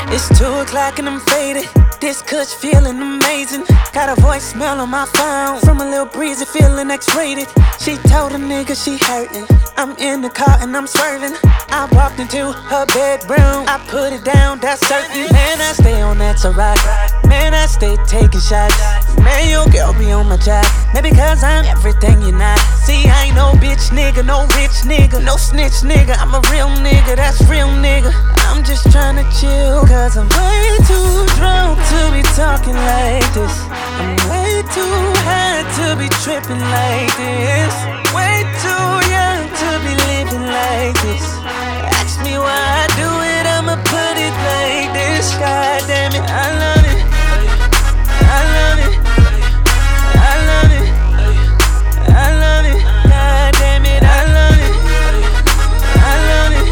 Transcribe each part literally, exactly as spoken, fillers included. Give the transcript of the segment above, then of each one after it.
It's two o'clock and I'm faded. This kush feeling amazing. Got a voicemail on my phone from a little breezy feeling X-rated. She told a nigga she hurtin'. I'm in the car and I'm swerving. I walked into her bedroom. I put it down, that's certain. Man, I stay on that to rock. Man, I stay taking shots. Man, your girl be on my job. Maybe cause I'm everything you're not. See, I ain't no bitch nigga, no rich nigga, no snitch nigga. I'm a real nigga, that's real nigga. I'm just tryna chill, cause I'm way too drunk to be talking like this. I'm way too high to be tripping like this. Way too young to be living like this. Ask me why I do it, I'ma put it like this. God damn it, I love it. I love it. I love it. I love it. God damn it, I love it. I love it.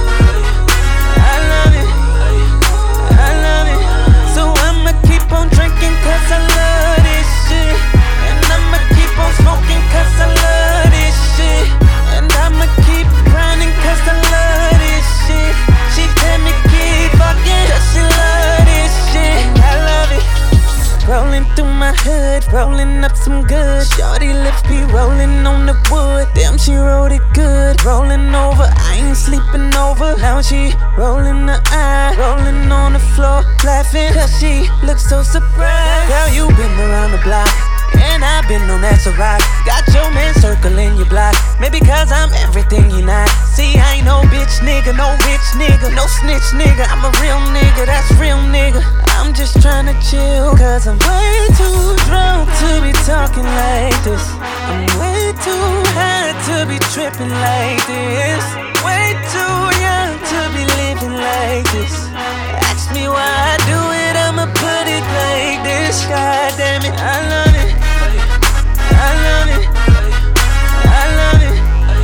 I love it. I love it. So I'ma keep on drinking cause I love this shit. And I'ma keep on smoking cause I love this shit. And I'ma keep grinding cause I love this shit. She tell me keep fucking cause she love this shit. And I love it. Rolling through my hood, rolling up some good. Shorty lips be rolling on the wood. Damn, she rolled it good. Rolling over, I ain't sleeping over. Now she rolling the eye, rolling on the floor, laughing cause she looks so surprised. Girl, you been around the block, and I've been on that rock. Got your man circling your block. Maybe cause I'm everything you're not. See, I ain't no bitch nigga, no rich nigga, no snitch nigga. I'm a real nigga, that's real nigga. I'm just tryna chill, cause I'm way too drunk to be talking like this. I'm way too high to be tripping like this. Way too young to be living like this. Ask me why I do it, I'ma put it like this. God damn it, I love it. I love it. I love it.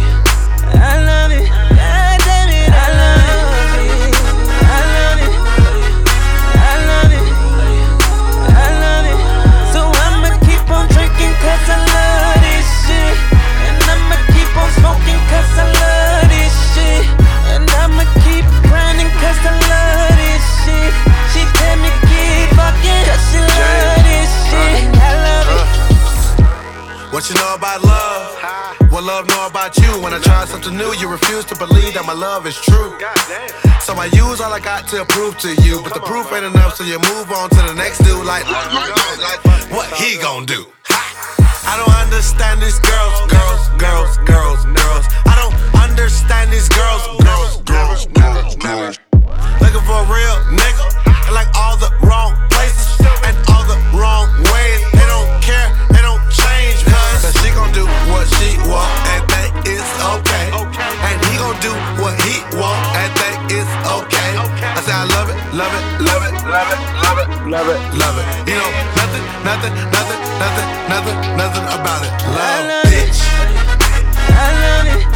I love it. God damn it, I love it. I love it. I love it. I love it. So I'ma keep on drinking cause I love this shit. And I'ma keep on smoking cause I love this shit. And I'ma keep grinding cause I love this shit. She tell me keep fucking cause she love this shit. And I love it. What you know about love? What love know about you? When I try something new, you refuse to believe that my love is true. So I use all I got to prove to you, but the proof ain't enough, so you move on to the next dude. Like, what he gon' do? I don't understand these girls, girls, girls, girls, girls. I don't understand these girls, girls, girls, girls, girls. Looking for a real nigga, in like all the wrong places and all the wrong ways. They don't care, they don't change, cause she gon' do what she want and that is okay. And he gon' do what he want and that is okay. I say I love it, love it, love it, love it, love it, love it, love it. You know, nothing, nothing, nothing, nothing, nothing, nothing about it. Love, bitch. I love it.